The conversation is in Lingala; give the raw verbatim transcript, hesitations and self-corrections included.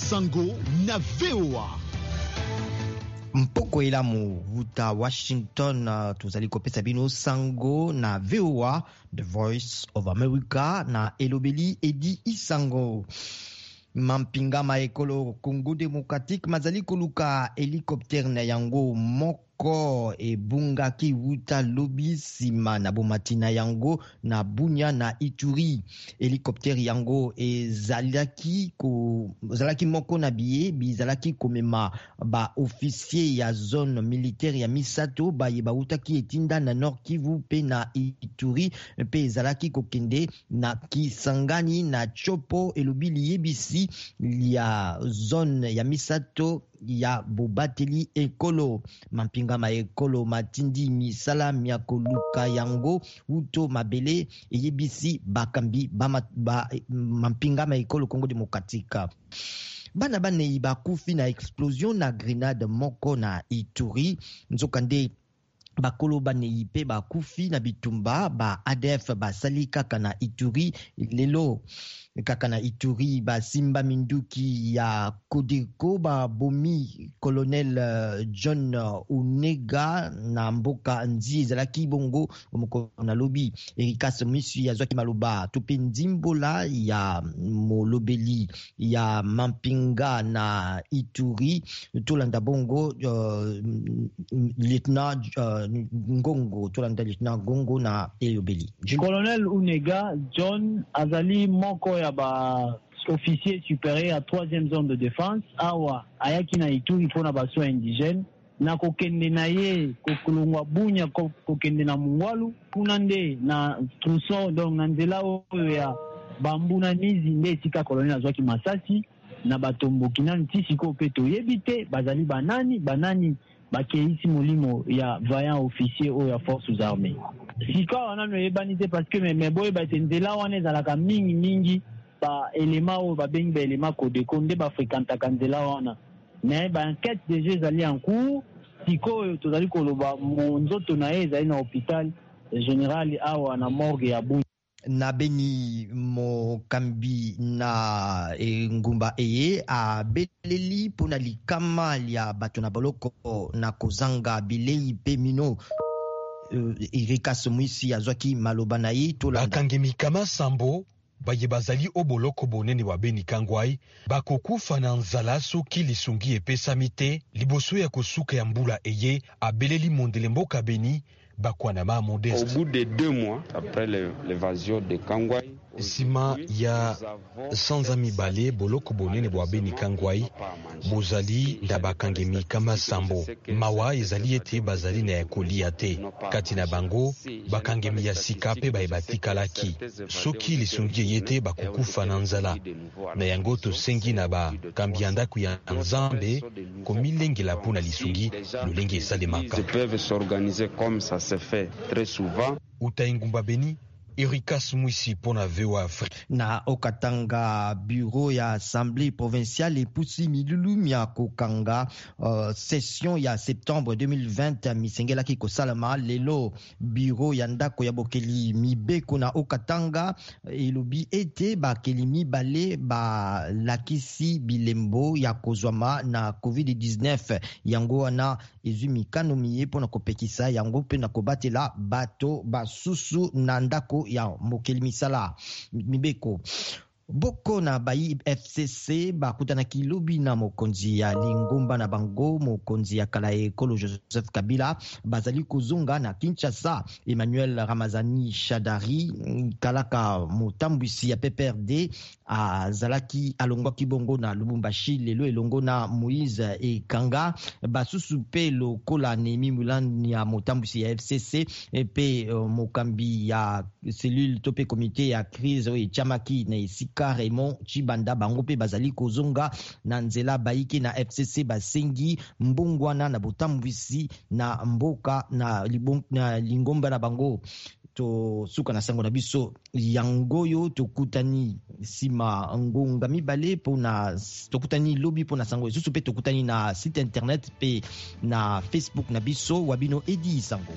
Sango na V O A. Mpoko ilamu vuta Washington, uh, tuzali kopesa bino Sango na V O A, The Voice of America na elobeli Edi Isango. Mampinga maekolo Congo Democratique mazali koluka helicopter na yango moko ebungaki wuta lobi sima na bomatina yango na Bunya na Ituri. Helicopter yango ezalaki ko zalaki moko na biye bizalaki komema ba officier ya zone militaire ya misato ba yeba utaki etinda na Nord Kivu pe na Ituri pe ezalaki kokende na Kisangani na Chopo elobili yebisi ya zone ya misato ya bobateli ekolo. Mampinga ma ekolo matindi misala miakoluka yango uto mabele eyebisi bakambi ba, ba mampinga ma ekolo Congo Democratique. Bana bane bakufi na explosion na grenade moko na Ituri. Nzokande bakolo bane ipe bakufi na bitumba ba A D F basali kaka na Ituri lelo. Kaka na Ituri ba simba minduki ya Kodeko ba bomi colonel John Unega na mboka nzi zalaki bongo moko na lobi Erikas Misi ya zwaki maloba tope nzimbola ya molobeli ya Mampinga na Ituri tolanda bongo uh, lieutenant uh, Ngongo tolanda lieutenant Ngongo na elobeli colonel Unega John azali moko ya ba officier supérieur à troisième zone de défense awa ayaki na Ituri pona baso indigène na kokende na ye kokulungwa Bunya kokende na Mungwalu kuna nde na Trousseau donc na nzela oyo ya bambuna nizi nde tika colonel azwaki masasi na batomboki na ntisiko pe toyebi te bazali banani banani bakeisi molimo ya vaillant officier oyo ya forces armées sika wana no yebani te parce que me boye ba nzela wana ezalaka mingi mingi ba elema oyo babengi ba elema Kodeko nde bafrekantaka nzela wana mais ba enquête déjà ezali en cours sikoyo tozali koloba nzoto na ye ezali na hôpital général awa na morgue ya Bunya. Na Beni Mokambi na e, ngumba eye a beleli pona likama ya bato na boloko na kozanga bilei pe mino uh, Erikas Mwisi azwaki maloba na ye tolanda bakangemi kama sambo baye bazali oboloko bonene wa Beni Kangwai bakokufa na nzala soki lisungi epesami te liboso ya kosuka ya mbula eye abeleli mondele mboka Beni bakwana ma modeste. Au bout de deux mois après l'évasion de Kangwai, sima ya sanza mibale boloko bonene bwa Beni Kangwai bozali nda bakangemi kama sambo mawa ezali ete bazali na yakolia te kati na bango bakangemi ya sika pe bayebatikalaki soki lisungi yete bakokufa na nzala na yango tosengi na bakambi ya ndako ya Nzambe komilengela mpona lisungi lolenge esalemaka. Ils peuvent s'organiser comme ça se fait très souvent. Utaingumba Beni Erikas Mwisi pona V O A Afrique. Na Okatanga bureau ya assemblée provinciale epusi milulu mia kokanga uh, session ya septembre deux mille vingt misengela ki kosalama lelo bureau ya ndako ya bokeli mibeko na Okatanga elobi ete bakeli mibale ba lakisi bilembo ya kozwama na covid dix-neuf yango wana ezumi kanomi pona kopekisa yango pe na kobatela bato basusu na ndako ya mokeli misala mibeko. Boko na bayi F C C bakutana kilobi na mokonzi ya Lingomba na bango mokonzi ya kala ekolo Joseph Kabila bazali kozonga na Kinshasa. Emmanuel Ramazani Shadari kalaka motambwisi ya P P R D a zalaki alongwa kibongo na Lubumbashi lelo elongo na Moïse Ekanga basusu pe lokola Nemi Mulani ya motambwisi ya F C C pe uh, mokambi ya cellule tope comité ya crise o chamaki na Isika Raymond Chibanda bango pe bazali kozonga na nzela baiki na F C C basengi mbungwana na botambwisi na mboka na, libong, na Lingomba na bango to suka na sango na biso yangoyo tokutani sima ngonga mibale pona tokutani lobby pona sango susu pe tokutani na site internet pe na Facebook na biso wabino Edi Sango.